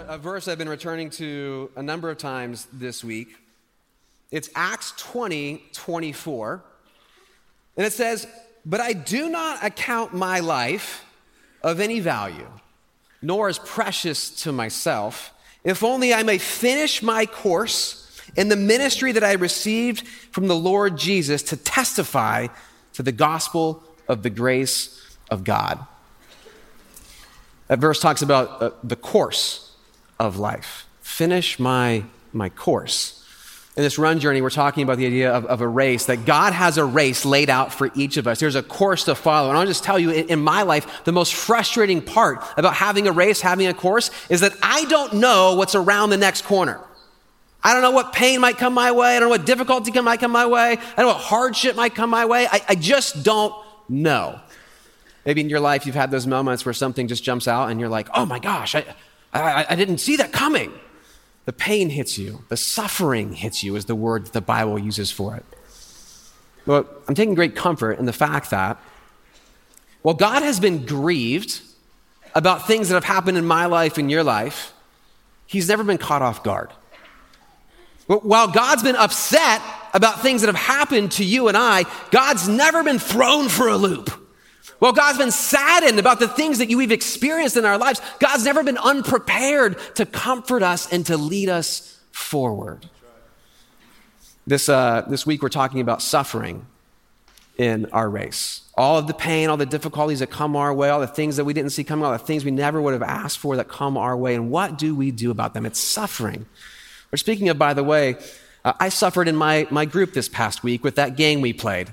a verse I've been returning to a number of times this week. It's Acts 20:24. And it says, "But I do not account my life of any value, nor as precious to myself, if only I may finish my course in the ministry that I received from the Lord Jesus to testify to the gospel of the grace of God." That verse talks about the course of life. Finish my course. In this run journey, we're talking about the idea of a race, that God has a race laid out for each of us. There's a course to follow. And I'll just tell you, in my life, the most frustrating part about having a race, having a course, is that I don't know what's around the next corner. I don't know what pain might come my way. I don't know what difficulty might come my way. I don't know what hardship might come my way. I just don't know. Maybe in your life, you've had those moments where something just jumps out and you're like, oh my gosh, I didn't see that coming. The pain hits you. The suffering hits you is the word the Bible uses for it. Well, I'm taking great comfort in the fact that while God has been grieved about things that have happened in my life and your life, he's never been caught off guard. While God's been upset about things that have happened to you and I, God's never been thrown for a loop. While God's been saddened about the things that we've experienced in our lives, God's never been unprepared to comfort us and to lead us forward. This week we're talking about suffering in our race. All of the pain, all the difficulties that come our way, all the things that we didn't see coming, all the things we never would have asked for that come our way. And what do we do about them? It's suffering. We're speaking of, by the way, I suffered in my group this past week with that game we played.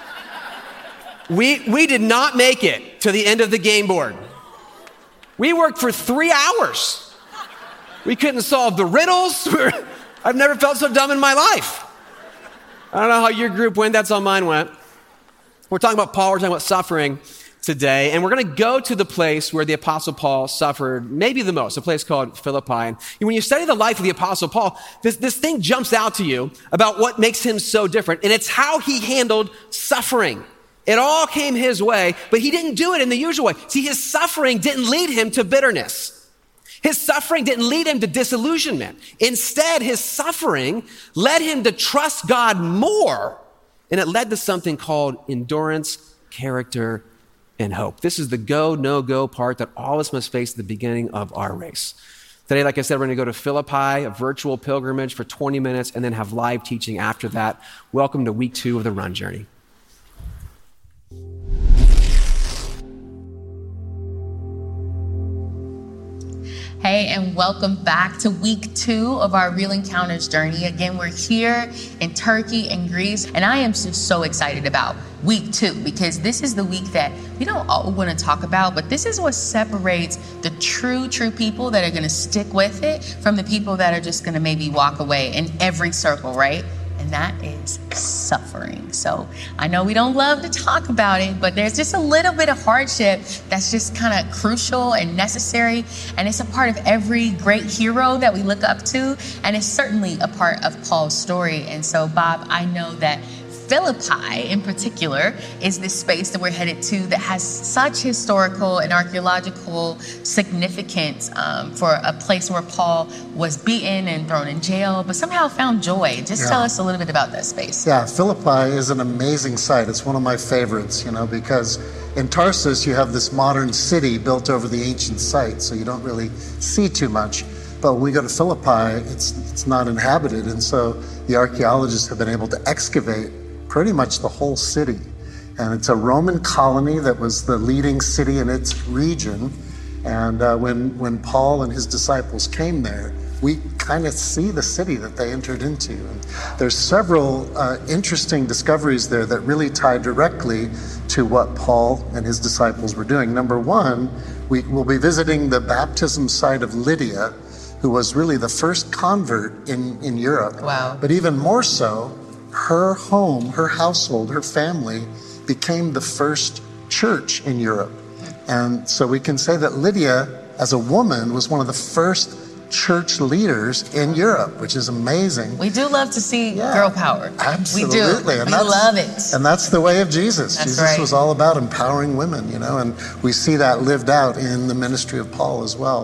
We did not make it to the end of the game board. We worked for 3 hours. We couldn't solve the riddles. I've never felt so dumb in my life. I don't know how your group went. That's how mine went. We're talking about Paul. We're talking about suffering today. And we're going to go to the place where the Apostle Paul suffered maybe the most, a place called Philippi. And when you study the life of the Apostle Paul, this thing jumps out to you about what makes him so different. And it's how he handled suffering. It all came his way, but he didn't do it in the usual way. See, his suffering didn't lead him to bitterness. His suffering didn't lead him to disillusionment. Instead, his suffering led him to trust God more, and it led to something called endurance, character, and hope. This is the go, no-go part that all of us must face at the beginning of our race. Today, like I said, we're going to go to Philippi, a virtual pilgrimage for 20 minutes, and then have live teaching after that. Welcome to week 2 of the Run Journey. Hey, and welcome back to week 2 of our Real Encounters journey. Again, we're here in Turkey and Greece, and I am just so excited about week 2 because this is the week that we don't all want to talk about, but this is what separates the true people that are going to stick with it from the people that are just going to maybe walk away in every circle, right? And that is suffering. So I know we don't love to talk about it, but there's just a little bit of hardship that's just kind of crucial and necessary. And it's a part of every great hero that we look up to. And it's certainly a part of Paul's story. And so, Bob, I know that Philippi in particular is this space that we're headed to that has such historical and archaeological significance for a place where Paul was beaten and thrown in jail, but somehow found joy. Just tell us a little bit about that space. Yeah, Philippi is an amazing site. It's one of my favorites, because in Tarsus you have this modern city built over the ancient site, so you don't really see too much. But when we go to Philippi, it's not inhabited, and so the archaeologists have been able to excavate pretty much the whole city. And it's a Roman colony that was the leading city in its region. And when Paul and his disciples came there, we kind of see the city that they entered into. And there's several interesting discoveries there that really tie directly to what Paul and his disciples were doing. Number one, we will be visiting the baptism site of Lydia, who was really the first convert in Europe. Wow. But even more so, her home, her household, her family became the first church in Europe. And so we can say that Lydia, as a woman, was one of the first church leaders in Europe, which is amazing. We do love to see girl power. Absolutely. We do. And we love it. And that's the way of Jesus. That's Jesus right. was all about empowering women, and we see that lived out in the ministry of Paul as well.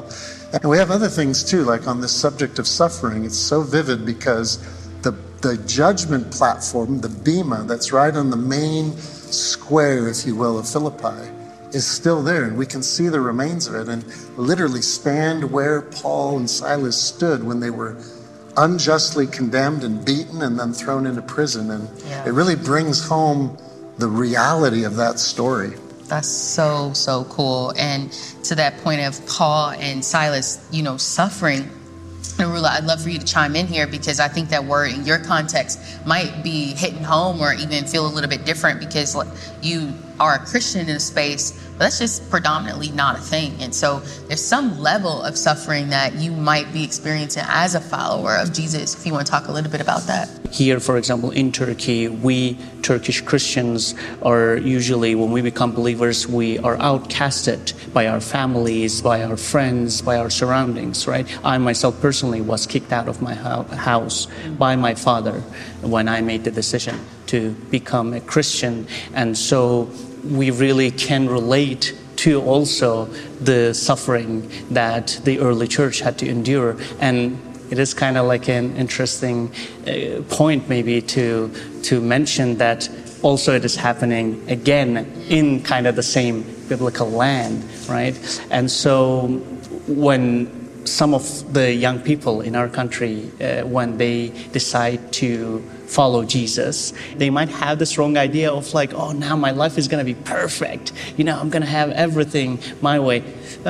And we have other things too, like on this subject of suffering. It's so vivid because the judgment platform, the bema that's right on the main square, if you will, of Philippi, is still there, and we can see the remains of it and literally stand where Paul and Silas stood when they were unjustly condemned and beaten and then thrown into prison. And it really brings home the reality of that story. That's so, so cool. And to that point of Paul and Silas, suffering, Narula, I'd love for you to chime in here, because I think that word in your context might be hitting home or even feel a little bit different because you are a Christian in a space, but that's just predominantly not a thing. And so there's some level of suffering that you might be experiencing as a follower of Jesus. If you want to talk a little bit about that. Here, for example, in Turkey, we Turkish Christians are usually, when we become believers, we are outcasted by our families, by our friends, by our surroundings, right? I myself personally was kicked out of my house by my father when I made the decision to become a Christian. And so we really can relate to also the suffering that the early church had to endure. And it is kind of like an interesting point maybe to mention that also it is happening again in kind of the same biblical land, right? And so when some of the young people in our country, when they decide to follow Jesus, they might have this wrong idea of like, oh, now my life is going to be perfect. I'm going to have everything my way.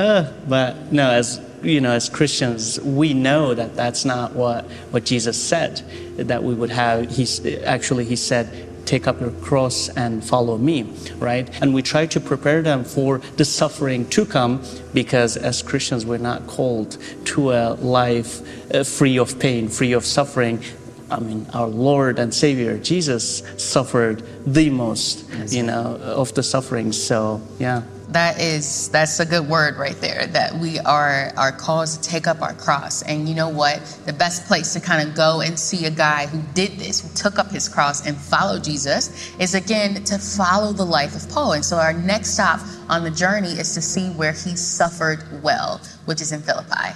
But no, as Christians, we know that that's not what Jesus said, that we would have. He said, take up your cross and follow me, right? And we try to prepare them for the suffering to come, because as Christians, we're not called to a life free of pain, free of suffering. I mean, our Lord and Savior, Jesus, suffered the most, of the suffering. So, yeah. That's a good word right there, that we are called to take up our cross. And you know what? The best place to kind of go and see a guy who did this, who took up his cross and followed Jesus, is again to follow the life of Paul. And so our next stop on the journey is to see where he suffered well, which is in Philippi.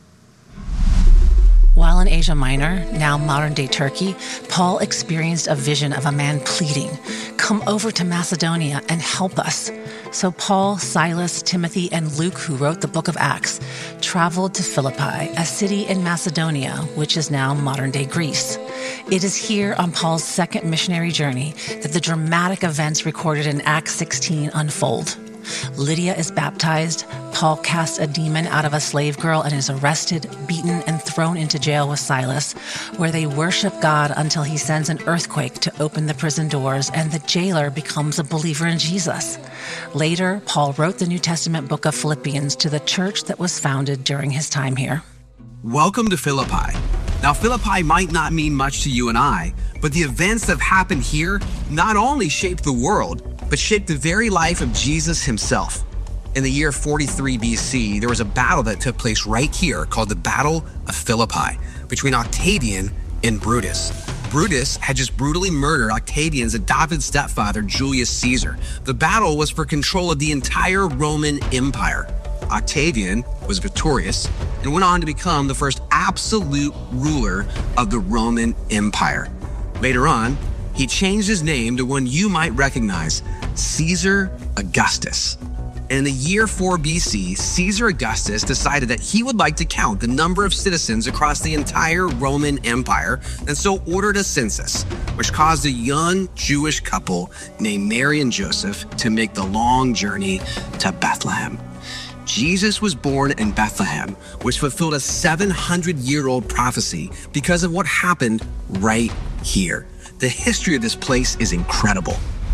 While in Asia Minor, now modern-day Turkey, Paul experienced a vision of a man pleading, "Come over to Macedonia and help us." So Paul, Silas, Timothy, and Luke, who wrote the book of Acts, traveled to Philippi, a city in Macedonia, which is now modern-day Greece. It is here on Paul's second missionary journey that the dramatic events recorded in Acts 16 unfold. Lydia is baptized, Paul casts a demon out of a slave girl and is arrested, beaten, and thrown into jail with Silas, where they worship God until he sends an earthquake to open the prison doors, and the jailer becomes a believer in Jesus. Later, Paul wrote the New Testament book of Philippians to the church that was founded during his time here. Welcome to Philippi. Now, Philippi might not mean much to you and I, but the events that have happened here not only shaped the world, but shaped the very life of Jesus himself. In the year 43 BC, there was a battle that took place right here called the Battle of Philippi between Octavian and Brutus. Brutus had just brutally murdered Octavian's adopted stepfather, Julius Caesar. The battle was for control of the entire Roman Empire. Octavian was victorious and went on to become the first absolute ruler of the Roman Empire. Later on, he changed his name to one you might recognize, Caesar Augustus. And in the year 4 BC, Caesar Augustus decided that he would like to count the number of citizens across the entire Roman Empire, and so ordered a census, which caused a young Jewish couple named Mary and Joseph to make the long journey to Bethlehem. Jesus was born in Bethlehem, which fulfilled a 700-year-old prophecy because of what happened right here. The history of this place is incredible.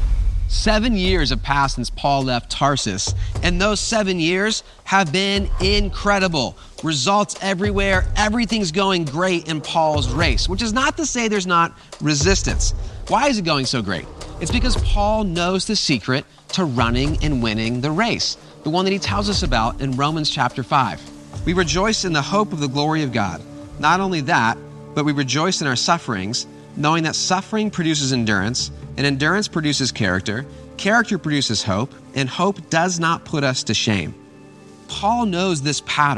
7 years have passed since Paul left Tarsus, and those 7 years have been incredible. Results everywhere, everything's going great in Paul's race, which is not to say there's not resistance. Why is it going so great? It's because Paul knows the secret to running and winning the race, the one that he tells us about in Romans chapter 5. We rejoice in the hope of the glory of God. Not only that, but we rejoice in our sufferings, knowing that suffering produces endurance, and endurance produces character, character produces hope, and hope does not put us to shame. Paul knows this pattern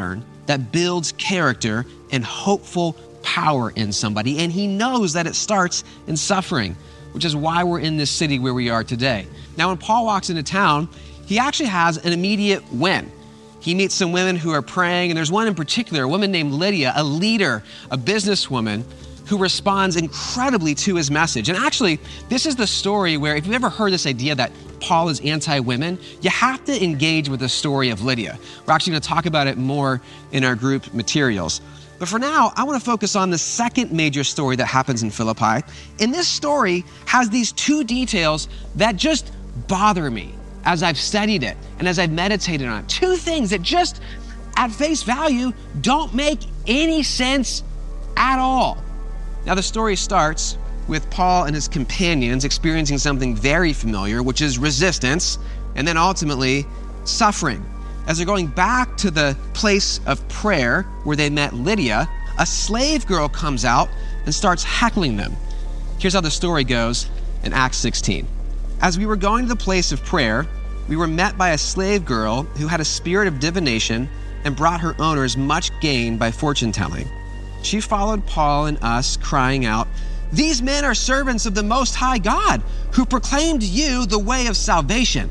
that builds character and hopeful power in somebody. And he knows that it starts in suffering, which is why we're in this city where we are today. Now, when Paul walks into town, he actually has an immediate win. He meets some women who are praying, and there's one in particular, a woman named Lydia, a leader, a businesswoman, who responds incredibly to his message. And actually, this is the story where, if you've ever heard this idea that Paul is anti-women, you have to engage with the story of Lydia. We're actually going to talk about it more in our group materials. But for now, I want to focus on the second major story that happens in Philippi. And this story has these two details that just bother me as I've studied it and as I've meditated on it. Two things that just, at face value, don't make any sense at all. Now, the story starts with Paul and his companions experiencing something very familiar, which is resistance, and then ultimately suffering. As they're going back to the place of prayer where they met Lydia, a slave girl comes out and starts heckling them. Here's how the story goes in Acts 16. As we were going to the place of prayer, we were met by a slave girl who had a spirit of divination and brought her owners much gain by fortune telling. She followed Paul and us, crying out, "These men are servants of the Most High God, who proclaimed to you the way of salvation."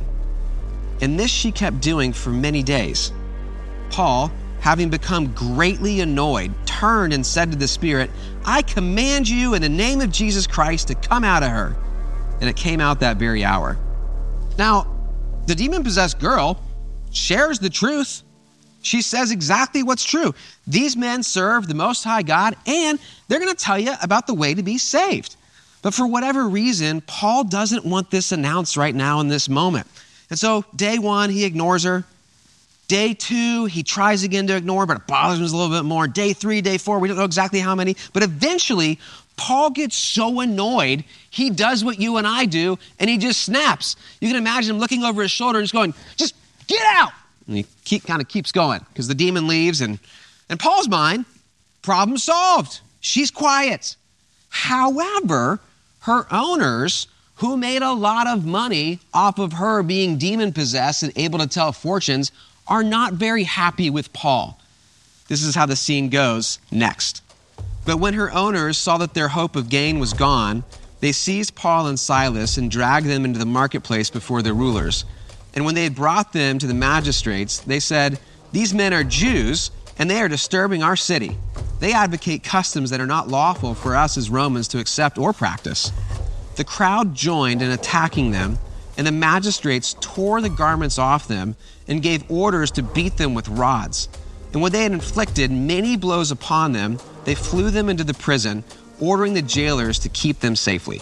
And this she kept doing for many days. Paul, having become greatly annoyed, turned and said to the spirit, "I command you in the name of Jesus Christ to come out of her." And it came out that very hour. Now, the demon-possessed girl shares the truth. She says exactly what's true. These men serve the Most High God, and they're going to tell you about the way to be saved. But for whatever reason, Paul doesn't want this announced right now in this moment. And so day one, he ignores her. Day two, he tries again to ignore her, but it bothers him a little bit more. Day three, day four, we don't know exactly how many. But eventually, Paul gets so annoyed, he does what you and I do, and he just snaps. You can imagine him looking over his shoulder and just going, "Just get out!" And he kind of keeps going because the demon leaves, and in Paul's mind, problem solved. She's quiet. However, her owners, who made a lot of money off of her being demon-possessed and able to tell fortunes, are not very happy with Paul. This is how the scene goes next. But when her owners saw that their hope of gain was gone, they seized Paul and Silas and dragged them into the marketplace before their rulers. And when they had brought them to the magistrates, they said, "These men are Jews, and they are disturbing our city. They advocate customs that are not lawful for us as Romans to accept or practice." The crowd joined in attacking them, and the magistrates tore the garments off them and gave orders to beat them with rods. And when they had inflicted many blows upon them, they flew them into the prison, ordering the jailers to keep them safely.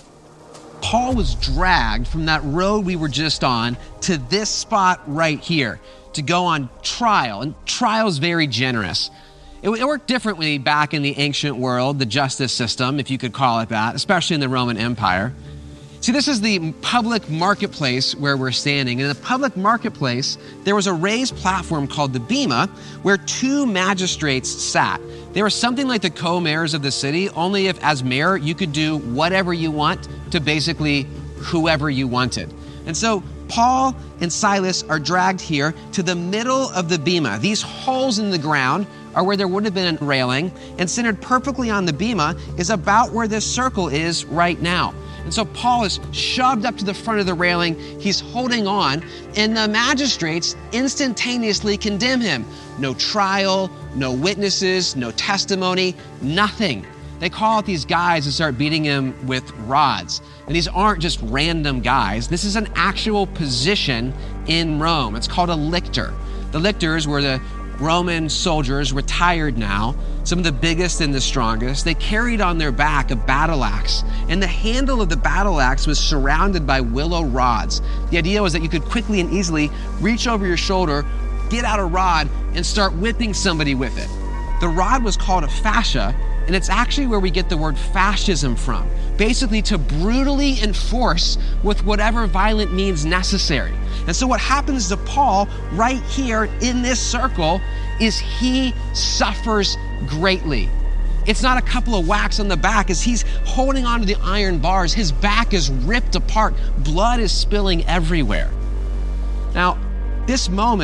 Paul was dragged from that road we were just on to this spot right here to go on trial, and trial's very generous. It worked differently back in the ancient world, the justice system, if you could call it that, especially in the Roman Empire. See, this is the public marketplace where we're standing. In the public marketplace, there was a raised platform called the Bema where two magistrates sat. They were something like the co-mayors of the city, only if as mayor, you could do whatever you want to basically whoever you wanted. And so Paul and Silas are dragged here to the middle of the Bema. These holes in the ground are where there would have been a railing, and centered perfectly on the Bema is about where this circle is right now. And so Paul is shoved up to the front of the railing. He's holding on, and the magistrates instantaneously condemn him. No trial, no witnesses, no testimony, nothing. They call out these guys and start beating him with rods. And these aren't just random guys. This is an actual position in Rome. It's called a lictor. The lictors were the Roman soldiers, retired now, some of the biggest and the strongest. They carried on their back a battle axe, and the handle of the battle axe was surrounded by willow rods. The idea was that you could quickly and easily reach over your shoulder, get out a rod, and start whipping somebody with it. The rod was called a fascia, and it's actually where we get the word fascism from, basically to brutally enforce with whatever violent means necessary. And so what happens to Paul right here in this circle is he suffers greatly. It's not a couple of whacks on the back. As he's holding onto the iron bars, his back is ripped apart. Blood is spilling everywhere. Now, this moment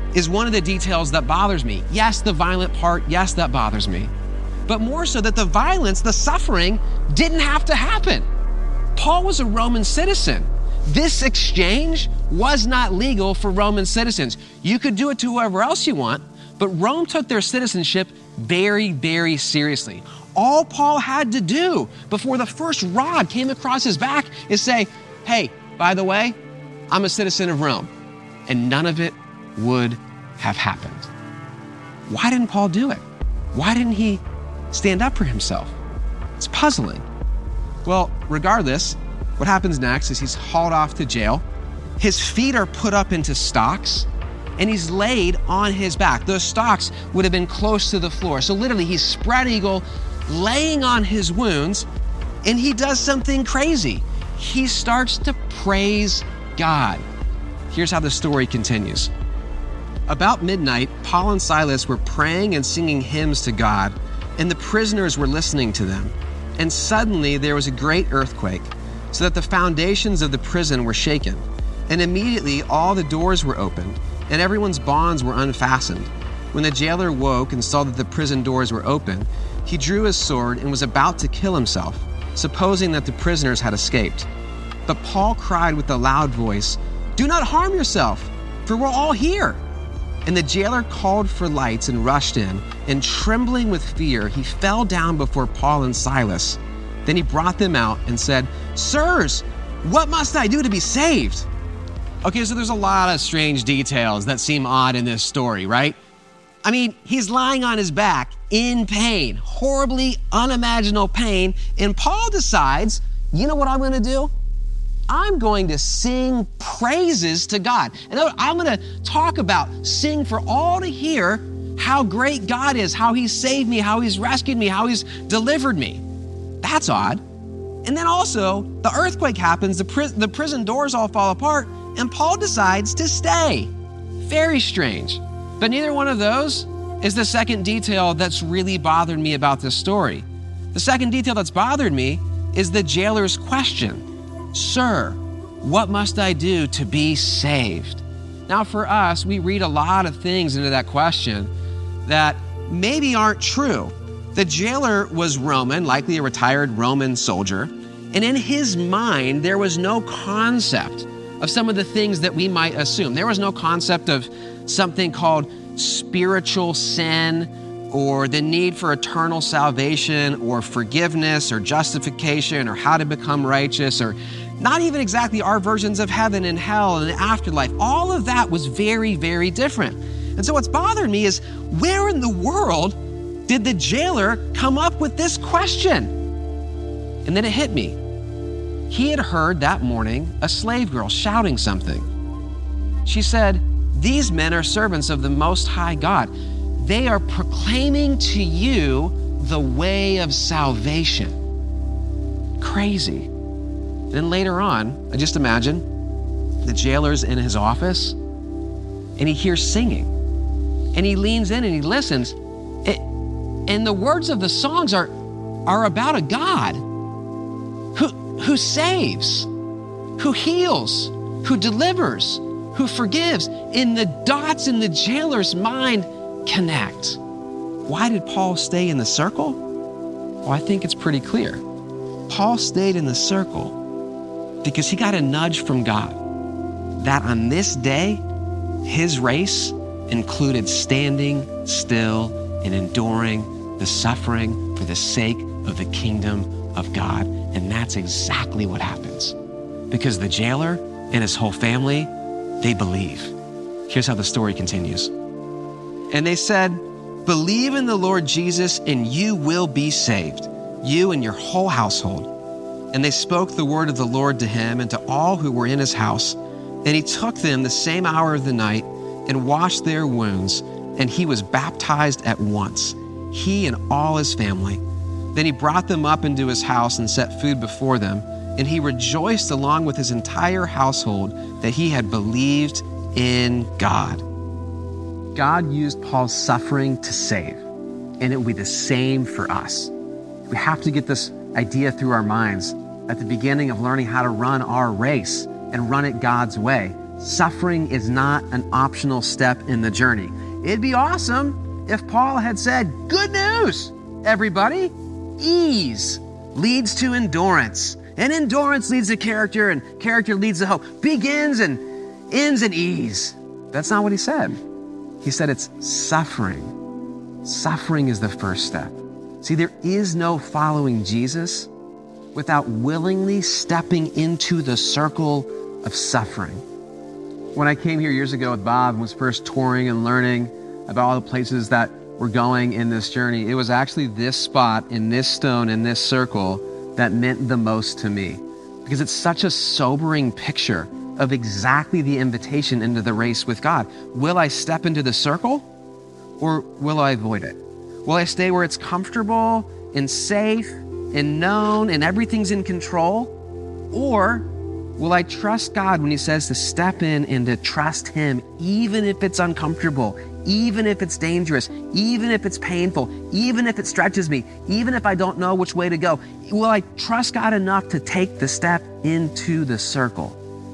is one of the details that bothers me. Yes, the violent part, yes, that bothers me. But more so that the violence, the suffering, didn't have to happen. Paul was a Roman citizen. This exchange was not legal for Roman citizens. You could do it to whoever else you want, but Rome took their citizenship very, very seriously. All Paul had to do before the first rod came across his back is say, hey, by the way, I'm a citizen of Rome. And none of it would have happened. Why didn't Paul do it? Why didn't he stand up for himself? It's puzzling. Well, regardless, what happens next is he's hauled off to jail. His feet are put up into stocks, and he's laid on his back. Those stocks would have been close to the floor. So literally, he's spread eagle, laying on his wounds, and he does something crazy. He starts to praise God. Here's how the story continues. About midnight, Paul and Silas were praying and singing hymns to God, and the prisoners were listening to them. And suddenly there was a great earthquake, so that the foundations of the prison were shaken. And immediately all the doors were opened, and everyone's bonds were unfastened. When the jailer woke and saw that the prison doors were open, he drew his sword and was about to kill himself, supposing that the prisoners had escaped. But Paul cried with a loud voice, "Do not harm yourself, for we're all here." And the jailer called for lights and rushed in, and trembling with fear, he fell down before Paul and Silas. Then he brought them out and said, "Sirs, what must I do to be saved?" Okay, so there's a lot of strange details that seem odd in this story, right? I mean, he's lying on his back in pain, horribly unimaginable pain, and Paul decides, you know what I'm going to do? I'm going to sing praises to God. And I'm going to talk about, sing for all to hear how great God is, how He's saved me, how He's rescued me, how He's delivered me. That's odd. And then also, the earthquake happens, the prison doors all fall apart, and Paul decides to stay. Very strange. But neither one of those is the second detail that's really bothered me about this story. The second detail that's bothered me is the jailer's question. "Sir, what must I do to be saved?" Now for us, we read a lot of things into that question that maybe aren't true. The jailer was Roman, likely a retired Roman soldier, and in his mind, there was no concept of some of the things that we might assume. There was no concept of something called spiritual sin, or the need for eternal salvation, or forgiveness, or justification, or how to become righteous, or not even exactly our versions of heaven and hell and the afterlife. All of that was very, very different. And so what's bothered me is, where in the world did the jailer come up with this question? And then it hit me. He had heard that morning a slave girl shouting something. She said, "These men are servants of the Most High God. They are proclaiming to you the way of salvation." Crazy. Then later on, I just imagine the jailer's in his office and he hears singing. And he leans in and he listens. And the words of the songs are about a God who saves, who heals, who delivers, who forgives. And the dots in the jailer's mind connect. Why did Paul stay in the circle? Well, I think it's pretty clear. Paul stayed in the circle because he got a nudge from God that on this day, his race included standing still and enduring the suffering for the sake of the kingdom of God. And that's exactly what happens. Because the jailer and his whole family, they believe. Here's how the story continues. And they said, "Believe in the Lord Jesus and you will be saved, you and your whole household." And they spoke the word of the Lord to him and to all who were in his house. And he took them the same hour of the night and washed their wounds. And he was baptized at once, he and all his family. Then he brought them up into his house and set food before them. And he rejoiced along with his entire household that he had believed in God. God used Paul's suffering to save, and it will be the same for us. We have to get this idea through our minds at the beginning of learning how to run our race and run it God's way. suffering is not an optional step in the journey. It'd be awesome if Paul had said, good news, everybody. Ease leads to endurance, and endurance leads to character, and character leads to hope. Begins and ends in ease. That's not what he said. He said it's suffering. Suffering is the first step. See, there is no following Jesus without willingly stepping into the circle of suffering. When I came here years ago with Bob and was first touring and learning about all the places that we're going in this journey, it was actually this spot in this stone in this circle that meant the most to me, because it's such a sobering picture of exactly the invitation into the race with God. Will I step into the circle, or will I avoid it? Will I stay where it's comfortable and safe and known and everything's in control? Or will I trust God when he says to step in and to trust him, even if it's uncomfortable, even if it's dangerous, even if it's painful, even if it stretches me, even if I don't know which way to go? Will I trust God enough to take the step into the circle?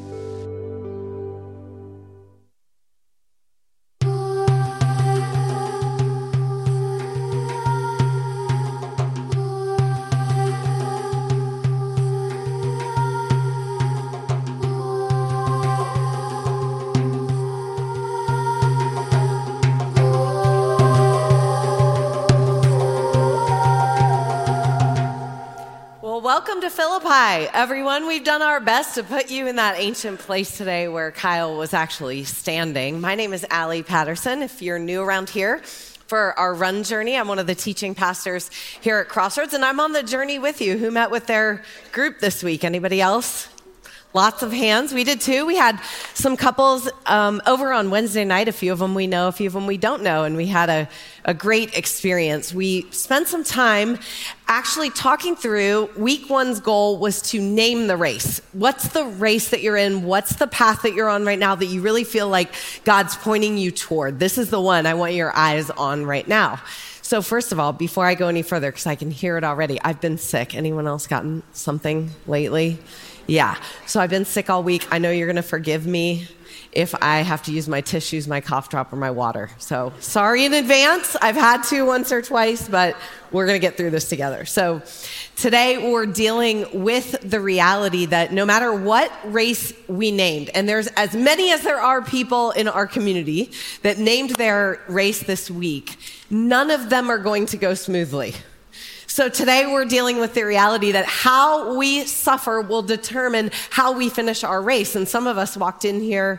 Welcome to Philippi, everyone. We've done our best to put you in that ancient place today where Kyle was actually standing. My name is Allie Patterson. If you're new around here for our run journey, I'm one of the teaching pastors here at Crossroads, and I'm on the journey with you. Who met with their group this week? Anybody else? Lots of hands. We did too. We had some couples over on Wednesday night. A few of them we know, a few of them we don't know, and we had a great experience. We spent some time actually talking through week one's goal was to name the race. What's the race that you're in? What's the path that you're on right now that you really feel like God's pointing you toward? This is the one I want your eyes on right now. So first of all, before I go any further, because I can hear it already, I've been sick. Anyone else gotten something lately? Yeah, so I've been sick all week. I know you're going to forgive me if I have to use my tissues, my cough drop, or my water. So sorry in advance. I've had to once or twice, but we're going to get through this together. So today we're dealing with the reality that no matter what race we named, and there's as many as there are people in our community that named their race this week, none of them are going to go smoothly. So today we're dealing with the reality that how we suffer will determine how we finish our race. And some of us walked in here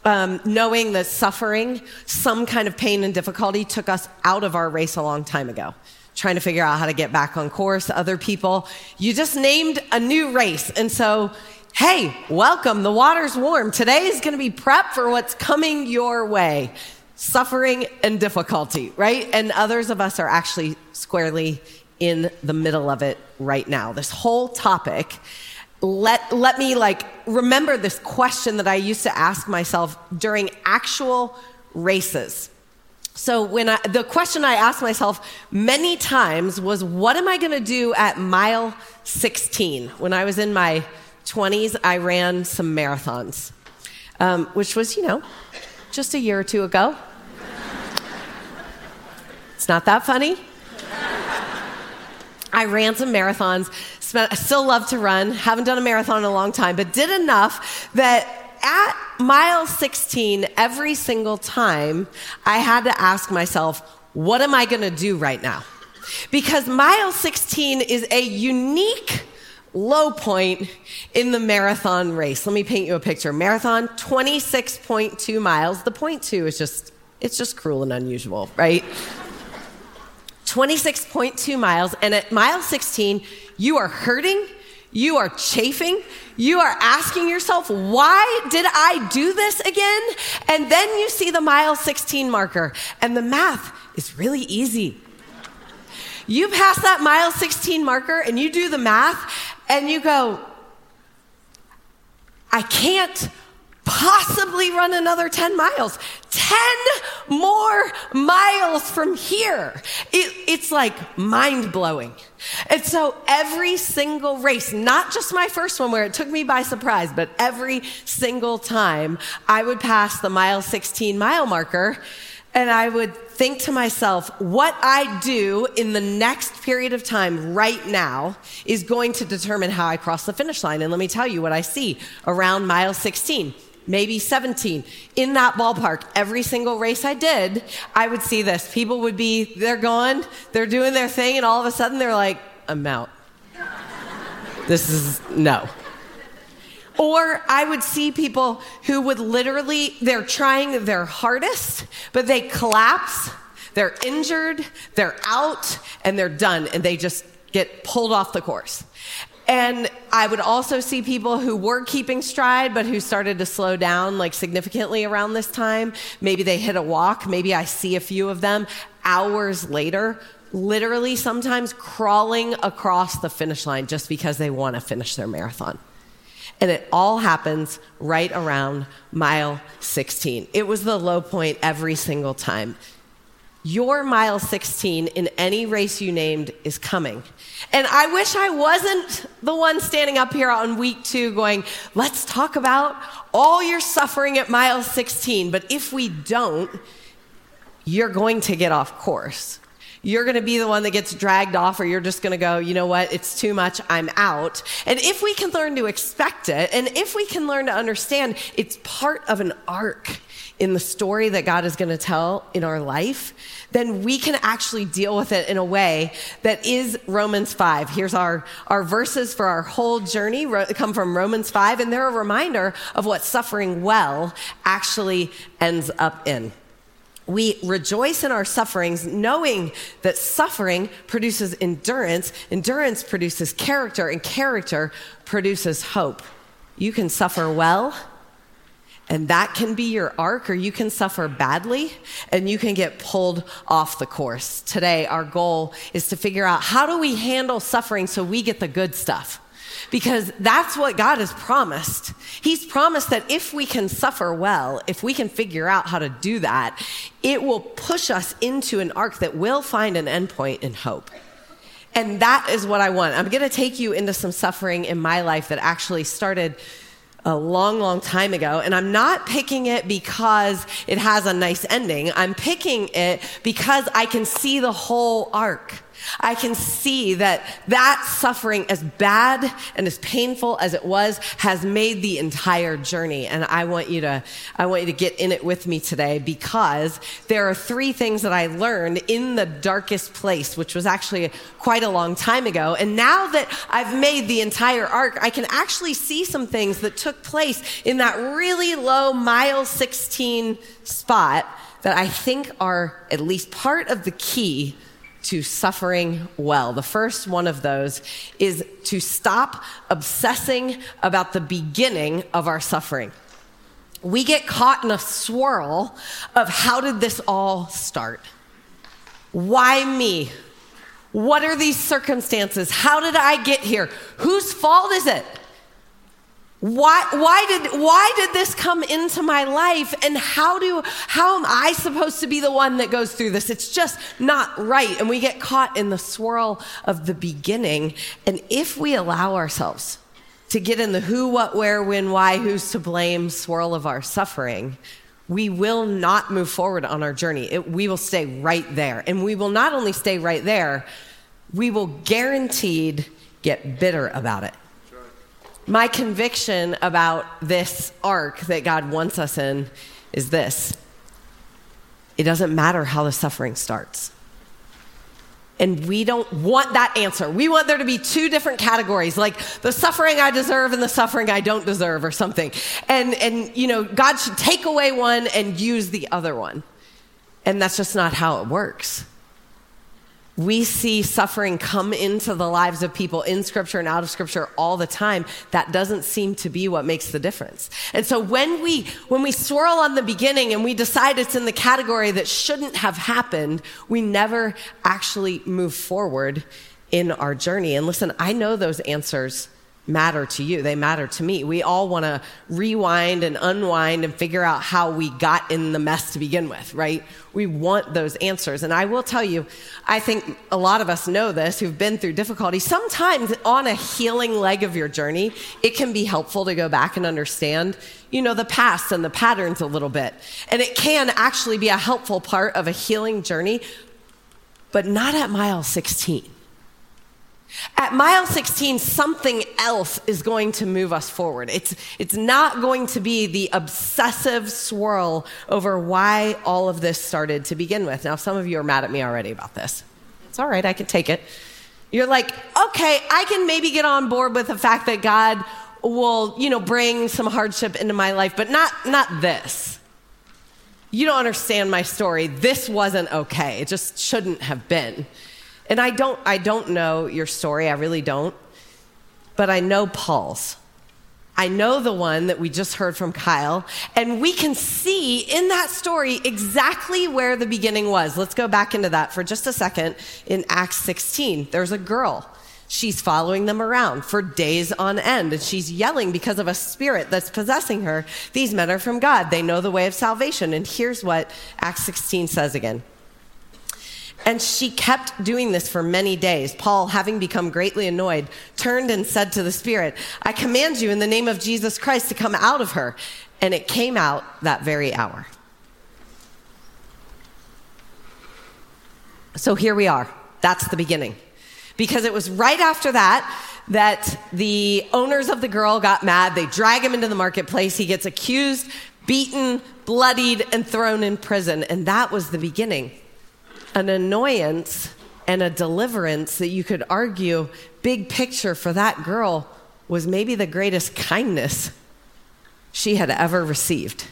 knowing that suffering, some kind of pain and difficulty took us out of our race a long time ago, trying to figure out how to get back on course. Other people, you just named a new race. And so, hey, welcome. The water's warm. Today is going to be prep for what's coming your way. Suffering and difficulty, right? And others of us are actually squarely in the middle of it right now. This whole topic, let me remember this question that I used to ask myself during actual races. So the question I asked myself many times was, what am I gonna do at mile 16? When I was in my 20s, I ran some marathons, which was, just a year or two ago. It's not that funny. I ran some marathons, I still love to run, haven't done a marathon in a long time, but did enough that at mile 16, every single time, I had to ask myself, what am I gonna do right now? Because mile 16 is a unique low point in the marathon race. Let me paint you a picture. Marathon, 26.2 miles. The 0.2 is just cruel and unusual, right? 26.2 miles, and at mile 16, you are hurting, you are chafing, you are asking yourself, why did I do this again? And then you see the mile 16 marker, and the math is really easy. You pass that mile 16 marker, and you do the math, and you go, I can't possibly run another 10 miles. 10 more miles from here. It's like mind-blowing. And so every single race, not just my first one where it took me by surprise, but every single time I would pass the mile 16 mile marker, and I would think to myself, what I do in the next period of time right now is going to determine how I cross the finish line. And let me tell you what I see around mile 16, maybe 17. In that ballpark, every single race I did, I would see this. People would be, they're going, they're doing their thing, and all of a sudden they're like, I'm out. This is no. Or I would see people who would literally, they're trying their hardest, but they collapse, they're injured, they're out, and they're done, and they just get pulled off the course. And I would also see people who were keeping stride, but who started to slow down like significantly around this time. Maybe they hit a walk. Maybe I see a few of them hours later, literally sometimes crawling across the finish line just because they want to finish their marathon. And it all happens right around mile 16. It was the low point every single time. Your mile 16 in any race you named is coming. And I wish I wasn't the one standing up here on week 2 going, let's talk about all your suffering at mile 16. But if we don't, you're going to get off course. You're going to be the one that gets dragged off, or you're just going to go, you know what, it's too much, I'm out. And if we can learn to expect it, and if we can learn to understand it's part of an arc in the story that God is going to tell in our life, then we can actually deal with it in a way that is Romans 5. Here's our verses for our whole journey, come from Romans 5, and they're a reminder of what suffering well actually ends up in. We rejoice in our sufferings, knowing that suffering produces endurance, endurance produces character, and character produces hope. You can suffer well, and that can be your arc, or you can suffer badly, and you can get pulled off the course. Today, our goal is to figure out, how do we handle suffering so we get the good stuff? Because that's what God has promised. He's promised that if we can suffer well, if we can figure out how to do that, it will push us into an arc that will find an endpoint in hope. And that is what I want. I'm going to take you into some suffering in my life that actually started a long, long time ago. And I'm not picking it because it has a nice ending. I'm picking it because I can see the whole arc. I can see that suffering, as bad and as painful as it was, has made the entire journey. And I want you to get in it with me today, because there are 3 things that I learned in the darkest place, which was actually quite a long time ago. And now that I've made the entire arc, I can actually see some things that took place in that really low mile 16 spot that I think are at least part of the key to suffering well. The first one of those is to stop obsessing about the beginning of our suffering. We get caught in a swirl of, how did this all start? Why me? What are these circumstances? How did I get here? Whose fault is it? Why did this come into my life, and how am I supposed to be the one that goes through this? It's just not right. And we get caught in the swirl of the beginning. And if we allow ourselves to get in the who, what, where, when, why, who's to blame swirl of our suffering, we will not move forward on our journey. We will stay right there. And we will not only stay right there, we will guaranteed get bitter about it. My conviction about this arc that God wants us in is this: it doesn't matter how the suffering starts. And we don't want that answer. We want there to be 2 different categories, like the suffering I deserve and the suffering I don't deserve, or something. And you know, God should take away one and use the other one. And that's just not how it works. We see suffering come into the lives of people in Scripture and out of Scripture all the time. That doesn't seem to be what makes the difference. And so when we swirl on the beginning and we decide it's in the category that shouldn't have happened, we never actually move forward in our journey. And listen, I know those answers matter to you. They matter to me. We all want to rewind and unwind and figure out how we got in the mess to begin with, right? We want those answers. And I will tell you, I think a lot of us know this who've been through difficulty. Sometimes on a healing leg of your journey, it can be helpful to go back and understand, the past and the patterns a little bit. And it can actually be a helpful part of a healing journey, but not at mile 16. At mile 16, something else is going to move us forward. It's not going to be the obsessive swirl over why all of this started to begin with. Now, some of you are mad at me already about this. It's all right, I can take it. You're like, okay, I can maybe get on board with the fact that God will, bring some hardship into my life, but not this. You don't understand my story. This wasn't okay. It just shouldn't have been. And I don't know your story, I really don't, but I know Paul's. I know the one that we just heard from Kyle, and we can see in that story exactly where the beginning was. Let's go back into that for just a second. In Acts 16, there's a girl. She's following them around for days on end, and she's yelling because of a spirit that's possessing her. These men are from God. They know the way of salvation. And here's what Acts 16 says again. And she kept doing this for many days. Paul, having become greatly annoyed, turned and said to the spirit, I command you in the name of Jesus Christ to come out of her. And it came out that very hour. So here we are. That's the beginning. Because it was right after that the owners of the girl got mad. They drag him into the marketplace. He gets accused, beaten, bloodied, and thrown in prison. And that was the beginning. An annoyance and a deliverance that you could argue, big picture for that girl, was maybe the greatest kindness she had ever received.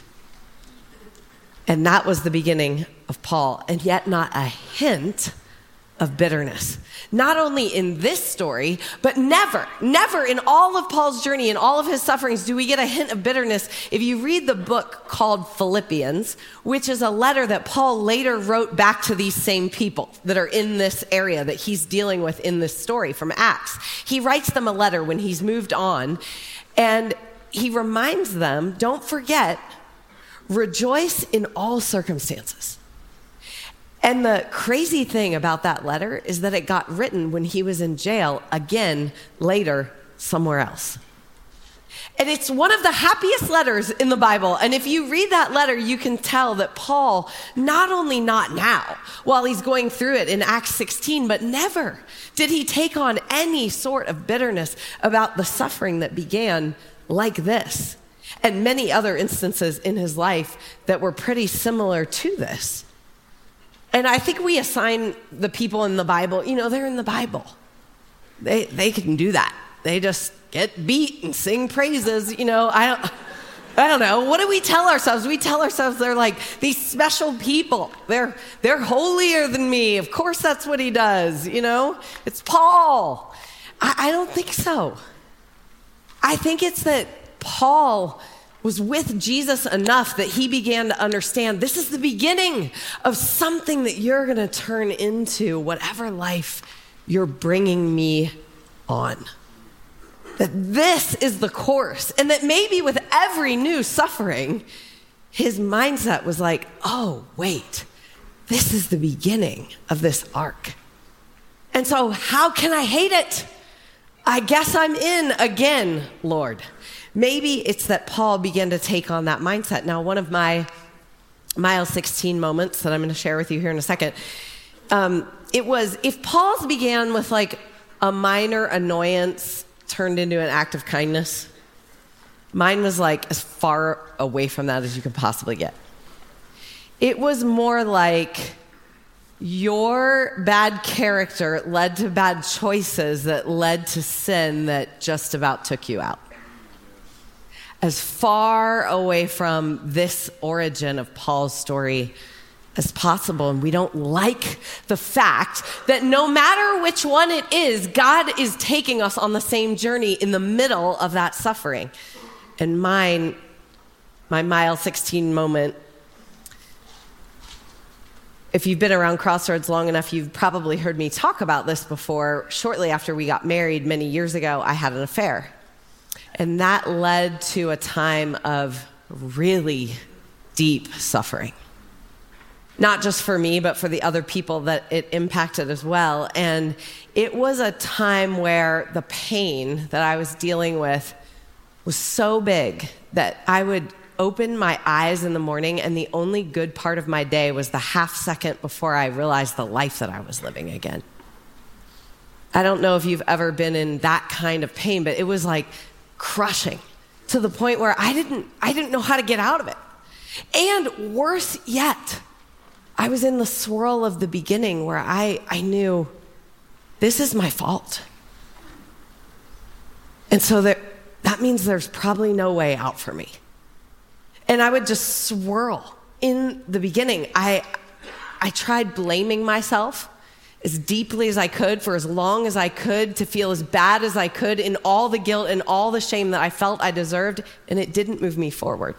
And that was the beginning of Paul, and yet not a hint of bitterness. Not only in this story, but never in all of Paul's journey, in all of his sufferings, do we get a hint of bitterness. If you read the book called Philippians, which is a letter that Paul later wrote back to these same people that are in this area that he's dealing with in this story from Acts. He writes them a letter when he's moved on, and he reminds them, don't forget, rejoice in all circumstances. And the crazy thing about that letter is that it got written when he was in jail, again, later, somewhere else. And it's one of the happiest letters in the Bible. And if you read that letter, you can tell that Paul, not only not now, while he's going through it in Acts 16, but never did he take on any sort of bitterness about the suffering that began like this, and many other instances in his life that were pretty similar to this. And I think we assign the people in the Bible, they're in the Bible. They can do that. They just get beat and sing praises, I don't know. What do we tell ourselves? We tell ourselves they're like these special people. They're holier than me. Of course that's what he does, It's Paul. I don't think so. I think it's that Paul was with Jesus enough that he began to understand this is the beginning of something that you're going to turn into whatever life you're bringing me on. That this is the course, and that maybe with every new suffering, his mindset was like, oh, wait, this is the beginning of this arc. And so how can I hate it? I guess I'm in again, Lord. Maybe it's that Paul began to take on that mindset. Now, one of my mile 16 moments that I'm going to share with you here in a second, it was if Paul's began with like a minor annoyance turned into an act of kindness, mine was like as far away from that as you could possibly get. It was more like your bad character led to bad choices that led to sin that just about took you out. As far away from this origin of Paul's story as possible. And we don't like the fact that no matter which one it is, God is taking us on the same journey in the middle of that suffering. And my mile 16 moment, if you've been around Crossroads long enough, you've probably heard me talk about this before. Shortly after we got married many years ago, I had an affair. And that led to a time of really deep suffering. Not just for me, but for the other people that it impacted as well. And it was a time where the pain that I was dealing with was so big that I would open my eyes in the morning and the only good part of my day was the half second before I realized the life that I was living again. I don't know if you've ever been in that kind of pain, but it was like crushing to the point where I didn't know how to get out of it. And worse yet, I was in the swirl of the beginning where I knew this is my fault. And so that means there's probably no way out for me. And I would just swirl. In the beginning, I tried blaming myself as deeply as I could for as long as I could to feel as bad as I could in all the guilt and all the shame that I felt I deserved, and it didn't move me forward.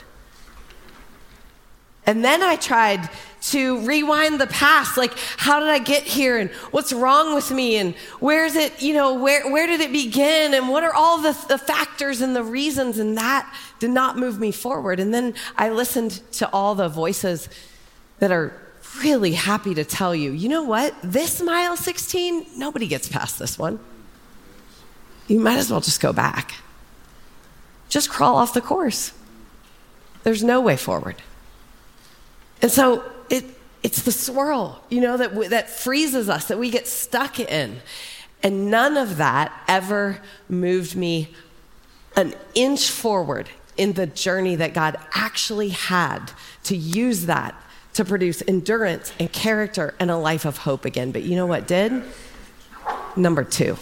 And then I tried to rewind the past, like, how did I get here, and what's wrong with me, and where is it, where did it begin, and what are all the factors and the reasons, and that did not move me forward. And then I listened to all the voices that are really happy to tell you, you know what, this mile 16, nobody gets past this one. You might as well just go back. Just crawl off the course. There's no way forward. And so it's the swirl, that freezes us, that we get stuck in. And none of that ever moved me an inch forward in the journey that God actually had to use that to produce endurance and character and a life of hope again. But you know what did? Number two.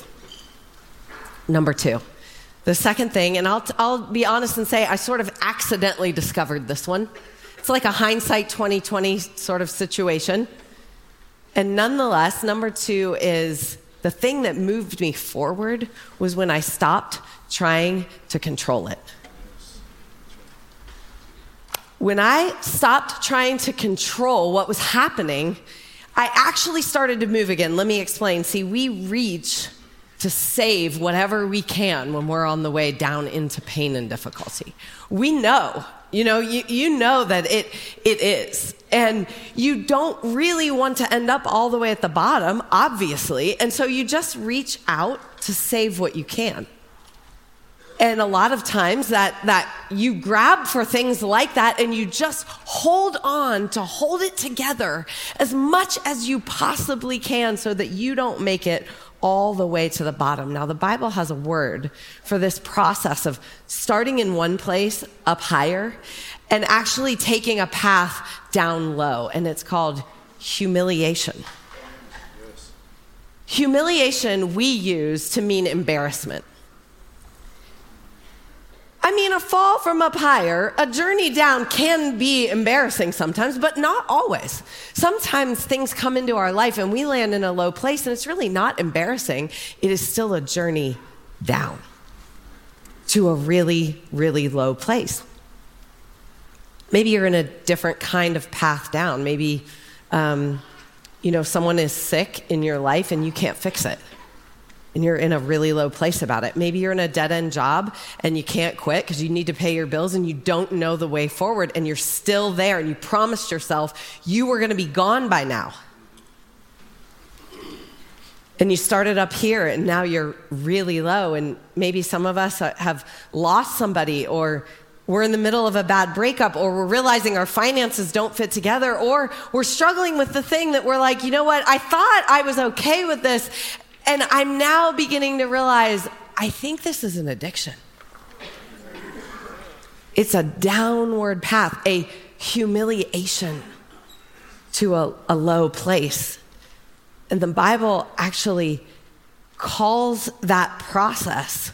The second thing, and I'll be honest and say I sort of accidentally discovered this one. It's like a hindsight 2020 sort of situation. And nonetheless, number two is the thing that moved me forward was when I stopped trying to control it. When I stopped trying to control what was happening, I actually started to move again. Let me explain. See, we reach to save whatever we can when we're on the way down into pain and difficulty. We know. You know that it is. And you don't really want to end up all the way at the bottom, obviously. And so you just reach out to save what you can. And a lot of times that you grab for things like that and you just hold on to hold it together as much as you possibly can so that you don't make it all the way to the bottom. Now, the Bible has a word for this process of starting in one place up higher and actually taking a path down low, and it's called humiliation. Yes. Humiliation we use to mean embarrassment. I mean, a fall from up higher, a journey down can be embarrassing sometimes, but not always. Sometimes things come into our life and we land in a low place and it's really not embarrassing. It is still a journey down to a really, really low place. Maybe you're in a different kind of path down. Maybe, someone is sick in your life and you can't fix it. And you're in a really low place about it. Maybe you're in a dead-end job and you can't quit because you need to pay your bills and you don't know the way forward and you're still there and you promised yourself you were going to be gone by now. And you started up here and now you're really low, and maybe some of us have lost somebody, or we're in the middle of a bad breakup, or we're realizing our finances don't fit together, or we're struggling with the thing that we're like, you know what, I thought I was okay with this, and I'm now beginning to realize, I think this is an addiction. It's a downward path, a humiliation to a low place. And the Bible actually calls that process,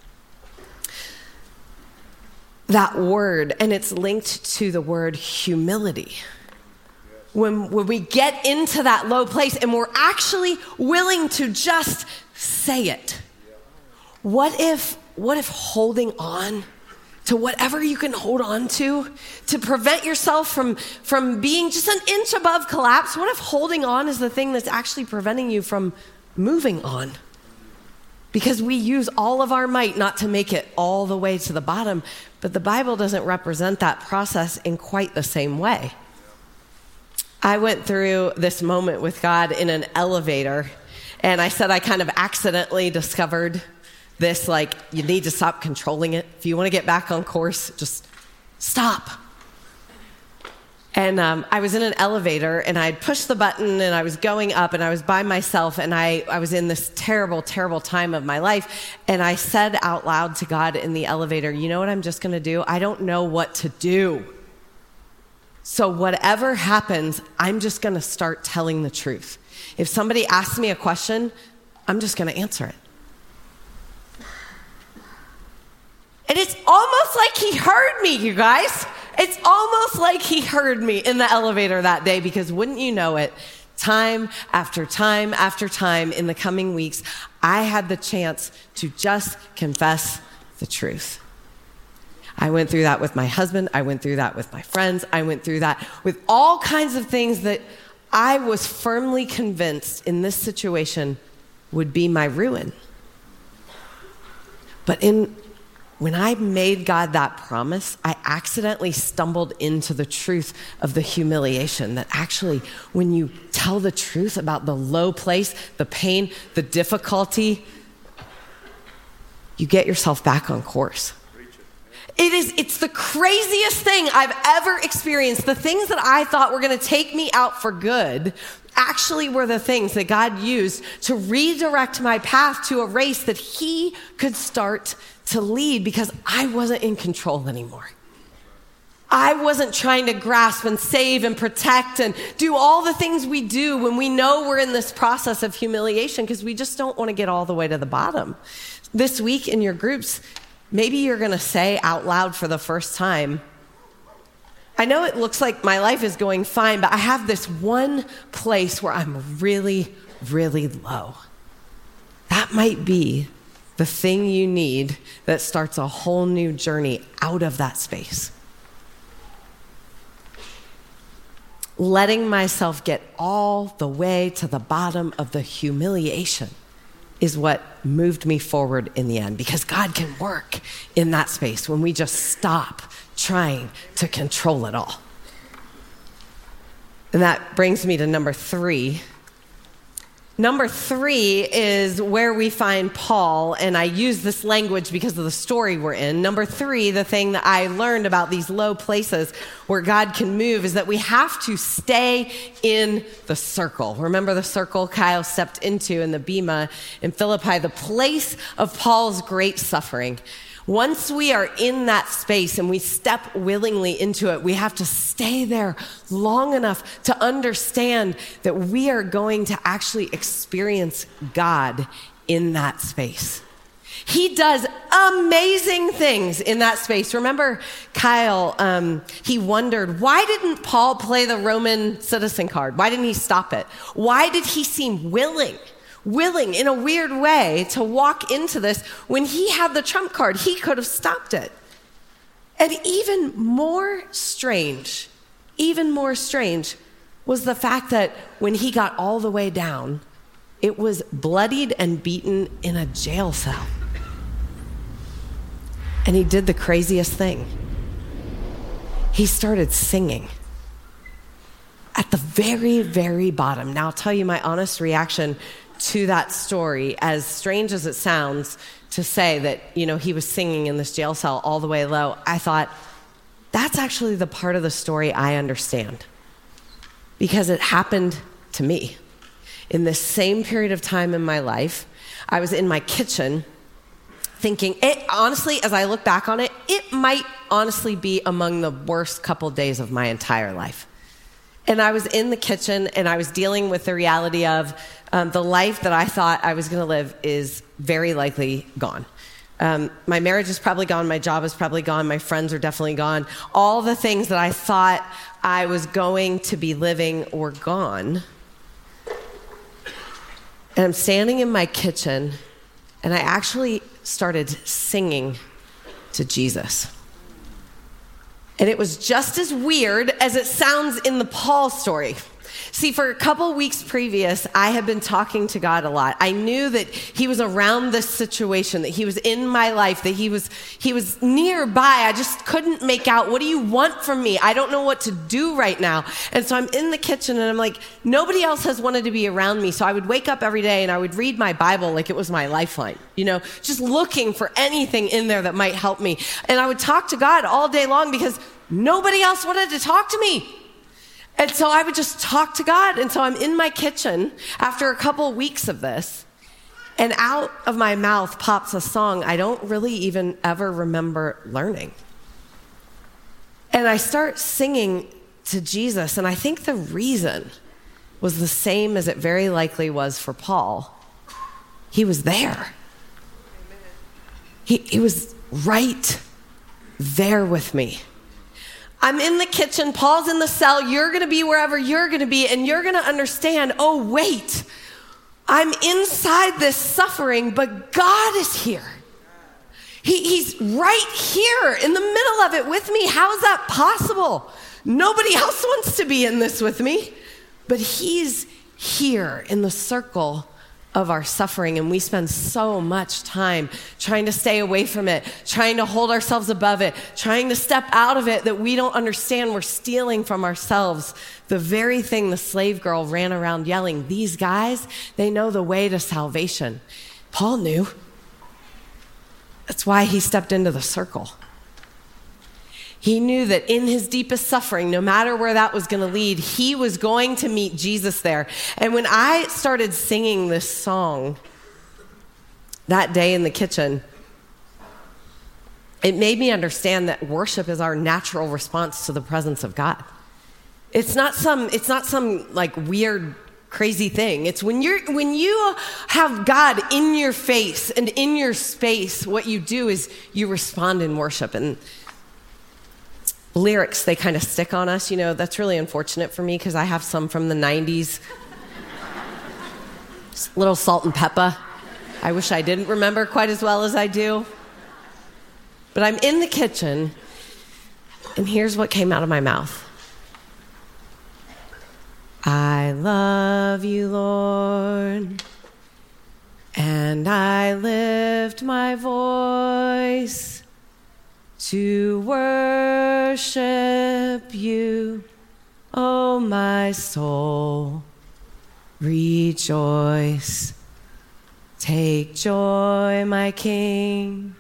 that word, and it's linked to the word humility. When we get into that low place and we're actually willing to just say it. What if holding on to whatever you can hold on to prevent yourself from being just an inch above collapse, what if holding on is the thing that's actually preventing you from moving on? because we use all of our might not to make it all the way to the bottom. But the Bible doesn't represent that process in quite the same way. I went through this moment with God in an elevator, and I said I kind of accidentally discovered this, like, you need to stop controlling it. If you want to get back on course, just stop. And I was in an elevator, and I had pushed the button, and I was going up, and I was by myself, and I was in this terrible, terrible time of my life. And I said out loud to God in the elevator, you know what I'm just going to do? I don't know what to do. So whatever happens, I'm just going to start telling the truth. If somebody asks me a question, I'm just going to answer it. And it's almost like he heard me, you guys. It's almost like he heard me in the elevator that day, because wouldn't you know it, time after time after time in the coming weeks, I had the chance to just confess the truth. I went through that with my husband. I went through that with my friends. I went through that with all kinds of things that I was firmly convinced in this situation would be my ruin. But when I made God that promise, I accidentally stumbled into the truth of the humiliation, that actually when you tell the truth about the low place, the pain, the difficulty, you get yourself back on course. It's the craziest thing I've ever experienced. The things that I thought were going to take me out for good actually were the things that God used to redirect my path to a race that he could start to lead, because I wasn't in control anymore. I wasn't trying to grasp and save and protect and do all the things we do when we know we're in this process of humiliation, because we just don't want to get all the way to the bottom. This week in your groups, maybe you're going to say out loud for the first time, I know it looks like my life is going fine, but I have this one place where I'm really, really low. That might be the thing you need that starts a whole new journey out of that space. Letting myself get all the way to the bottom of the humiliation is what moved me forward in the end, because God can work in that space when we just stop trying to control it all. And that brings me to number 3. Number 3 is where we find Paul, and I use this language because of the story we're in. Number 3, the thing that I learned about these low places where God can move, is that we have to stay in the circle. Remember the circle Kyle stepped into in the Bema in Philippi, the place of Paul's great suffering. Once we are in that space and we step willingly into it, we have to stay there long enough to understand that we are going to actually experience God in that space. He does amazing things in that space. Remember Kyle, he wondered, why didn't Paul play the Roman citizen card? Why didn't he stop it? Why did he seem willing in a weird way to walk into this when he had the trump card? He could have stopped it. And even more strange was the fact that when he got all the way down, it was bloodied and beaten in a jail cell. And he did the craziest thing. He started singing at the very, very bottom. Now, I'll tell you my honest reaction to that story, as strange as it sounds to say that, he was singing in this jail cell all the way low. I thought, that's actually the part of the story I understand, because it happened to me. In this same period of time in my life, I was in my kitchen thinking, honestly, as I look back on it, it might honestly be among the worst couple days of my entire life. And I was in the kitchen and I was dealing with the reality of the life that I thought I was going to live is very likely gone. My marriage is probably gone. My job is probably gone. My friends are definitely gone. All the things that I thought I was going to be living were gone. And I'm standing in my kitchen and I actually started singing to Jesus. And it was just as weird as it sounds in the Paul story. See, for a couple weeks previous, I had been talking to God a lot. I knew that he was around this situation, that he was in my life, that he was nearby. I just couldn't make out, what do you want from me? I don't know what to do right now. And so I'm in the kitchen and I'm like, nobody else has wanted to be around me. So I would wake up every day and I would read my Bible like it was my lifeline, just looking for anything in there that might help me. And I would talk to God all day long because nobody else wanted to talk to me. And so I would just talk to God. And so I'm in my kitchen after a couple weeks of this, and out of my mouth pops a song I don't really even ever remember learning. And I start singing to Jesus, and I think the reason was the same as it very likely was for Paul. He was there. He was right there with me. I'm in the kitchen, Paul's in the cell, you're gonna be wherever you're gonna be, and you're gonna understand, oh wait, I'm inside this suffering, but God is here. He's right here in the middle of it with me. How is that possible? Nobody else wants to be in this with me, but he's here in the circle of our suffering, and we spend so much time trying to stay away from it, trying to hold ourselves above it, trying to step out of it, that we don't understand we're stealing from ourselves the very thing the slave girl ran around yelling, these guys, they know the way to salvation. Paul knew. That's why he stepped into the circle. He knew that in his deepest suffering, no matter where that was going to lead, he was going to meet Jesus there. And when I started singing this song that day in the kitchen, it made me understand that worship is our natural response to the presence of God. It's not some like weird, crazy thing. It's when you have God in your face and in your space, what you do is you respond in worship. And lyrics, they kind of stick on us. That's really unfortunate for me because I have some from the 90s. Little Salt and Pepper. I wish I didn't remember quite as well as I do. But I'm in the kitchen, and here's what came out of my mouth. I love you, Lord, and I lift my voice to worship you, oh my soul, rejoice. Take joy, my King,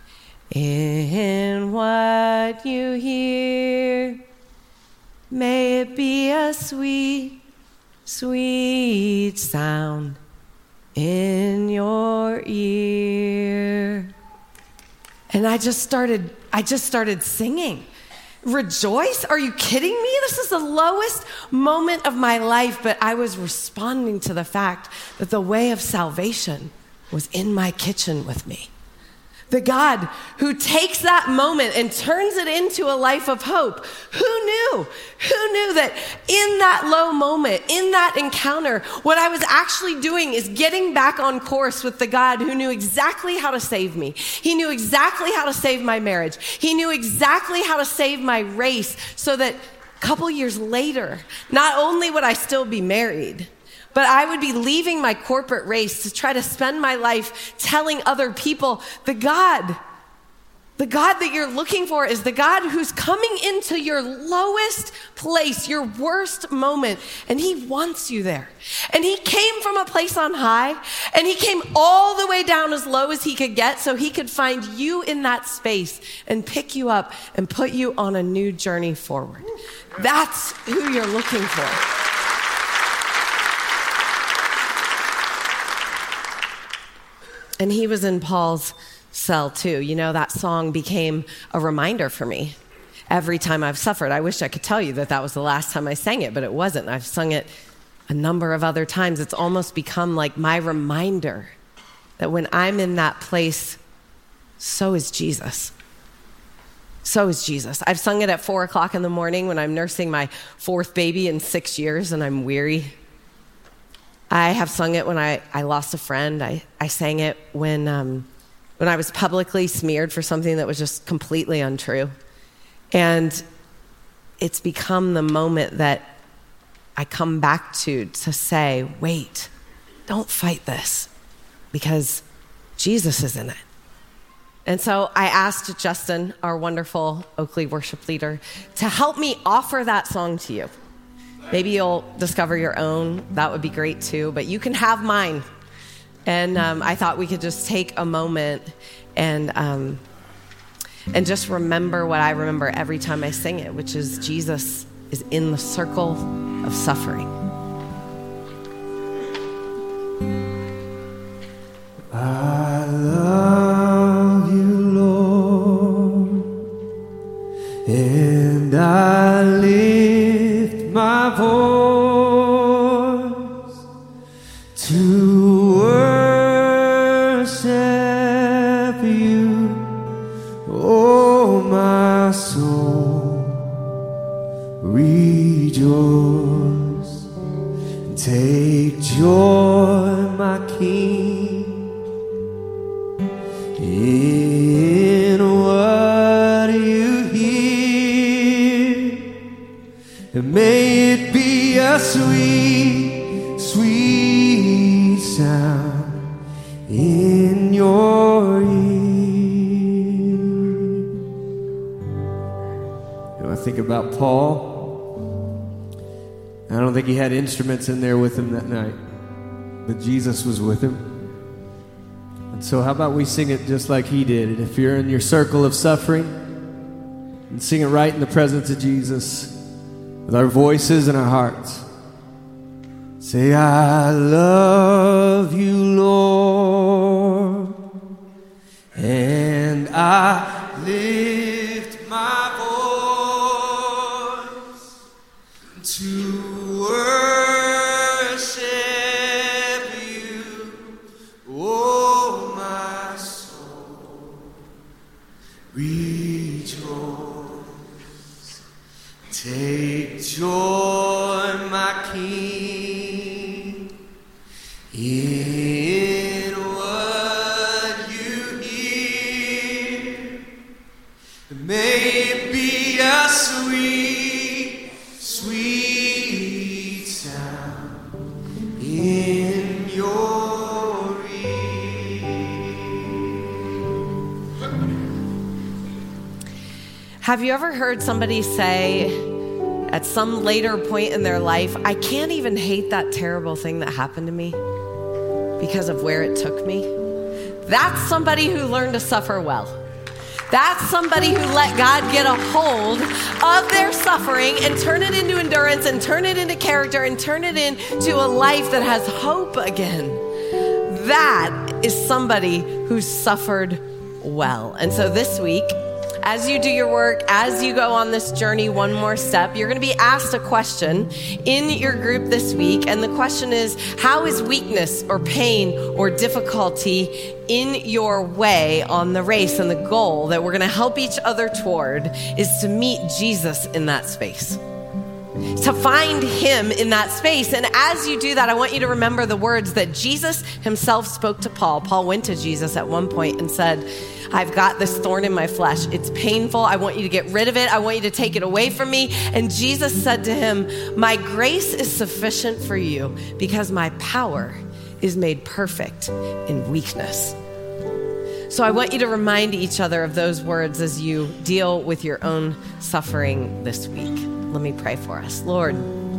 in what you hear. May it be a sweet, sweet sound in your ear. And I just started singing. Rejoice? Are you kidding me? This is the lowest moment of my life, but I was responding to the fact that the way of salvation was in my kitchen with me. The God who takes that moment and turns it into a life of hope. Who knew? Who knew that in that low moment, in that encounter, what I was actually doing is getting back on course with the God who knew exactly how to save me. He knew exactly how to save my marriage. He knew exactly how to save my race so that a couple years later, not only would I still be married, but I would be leaving my corporate race to try to spend my life telling other people, the God that you're looking for is the God who's coming into your lowest place, your worst moment, and he wants you there. And he came from a place on high, and he came all the way down as low as he could get so he could find you in that space and pick you up and put you on a new journey forward. That's who you're looking for. And he was in Paul's cell too. That song became a reminder for me every time I've suffered. I wish I could tell you that was the last time I sang it, but it wasn't. I've sung it a number of other times. It's almost become like my reminder that when I'm in that place, so is Jesus. So is Jesus. I've sung it at 4:00 in the morning when I'm nursing my 4th baby in 6 years and I'm weary. I have sung it when I lost a friend. I sang it when I was publicly smeared for something that was just completely untrue. And it's become the moment that I come back to say, wait, don't fight this because Jesus is in it. And so I asked Justin, our wonderful Oakley worship leader, to help me offer that song to you. Maybe you'll discover your own. That would be great too, but you can have mine. And I thought we could just take a moment and just remember what I remember every time I sing it, which is Jesus is in the circle of suffering. I love you, Lord, and I lift my voice to worship you, oh my soul, rejoice, and take joy, my King, in what you hear, and may it be a sweet, sweet sound in your ear. You know, I think about Paul. I don't think he had instruments in there with him that night, but Jesus was with him. And so how about we sing it just like he did? And if you're in your circle of suffering, and sing it right in the presence of Jesus with our voices and our hearts. Say, I love you, Lord, and I lift my voice to worship you, oh my soul, rejoice, take joy, my King, in what you hear. May it be a sweet, sweet sound in your ear. Have you ever heard somebody say at some later point in their life, I can't even hate that terrible thing that happened to me because of where it took me? That's somebody who learned to suffer well. That's somebody who let God get a hold of their suffering and turn it into endurance and turn it into character and turn it into a life that has hope again. That is somebody who suffered well. And so this week, as you do your work, as you go on this journey one more step, you're going to be asked a question in your group this week. And the question is, how is weakness or pain or difficulty in your way on the race? And the goal that we're going to help each other toward is to meet Jesus in that space, to find him in that space. And as you do that, I want you to remember the words that Jesus himself spoke to Paul. Paul went to Jesus at one point and said, I've got this thorn in my flesh. It's painful. I want you to get rid of it. I want you to take it away from me. And Jesus said to him, my grace is sufficient for you because my power is made perfect in weakness. So I want you to remind each other of those words as you deal with your own suffering this week. Let me pray for us. Lord,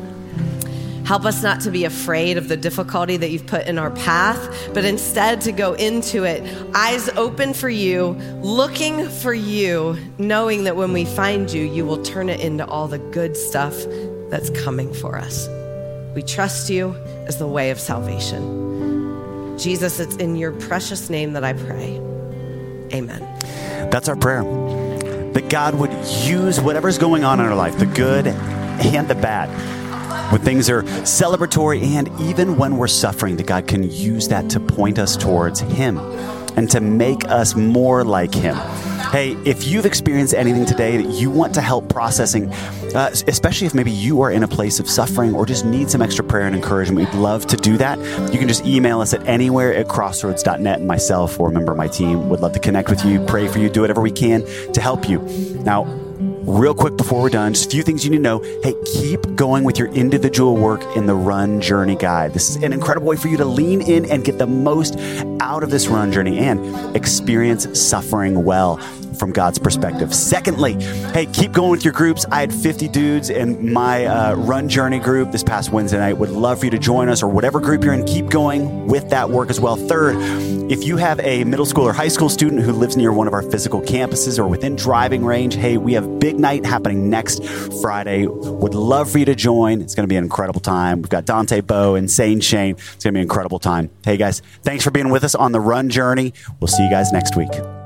help us not to be afraid of the difficulty that you've put in our path, but instead to go into it, eyes open for you, looking for you, knowing that when we find you, you will turn it into all the good stuff that's coming for us. We trust you as the way of salvation. Jesus, it's in your precious name that I pray. Amen. That's our prayer. That God would use whatever's going on in our life, the good and the bad, when things are celebratory and even when we're suffering, that God can use that to point us towards him and to make us more like him. Hey, if you've experienced anything today that you want to help processing, especially if maybe you are in a place of suffering or just need some extra prayer and encouragement, we'd love to do that. You can just email us at anywhere@crossroads.net, and myself or a member of my team would love to connect with you, pray for you, do whatever we can to help you. Now, real quick before we're done, just a few things you need to know. Hey, keep going with your individual work in the Run Journey Guide. This is an incredible way for you to lean in and get the most out of this run journey and experience suffering well from God's perspective. Secondly, hey, keep going with your groups. I had 50 dudes in my Run Journey group this past Wednesday night. Would love for you to join us, or whatever group you're in, keep going with that work as well. Third, if you have a middle school or high school student who lives near one of our physical campuses or within driving range, hey, we have Big Night happening next Friday. Would love for you to join. It's going to be an incredible time. We've got Dante Bowe, Insane Shane. It's going to be an incredible time. Hey guys, thanks for being with us on the Run Journey. We'll see you guys next week.